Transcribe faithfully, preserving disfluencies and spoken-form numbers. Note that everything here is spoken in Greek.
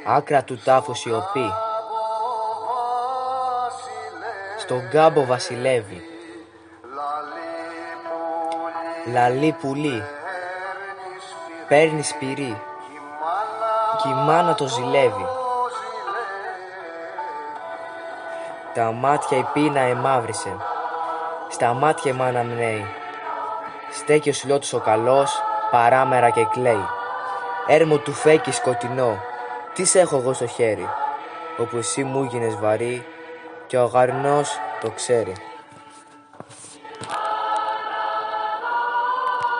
άκρα του τάφου σιωπή. Στον κάμπο βασιλεύει. Λαλεί πουλί, παίρνει σπυρί, κι η μάνα το ζηλεύει. Τα μάτια η πείνα εμαύρισε, στα μάτια η μάνα μνέει. Στέκει ο σιλότος ο καλός, παράμερα και κλαίει. Έρμο του φέκει σκοτεινό, τι σ' έχω εγώ στο χέρι, όπου εσύ μου γίνες βαρύ, και ο γαρνός το ξέρει.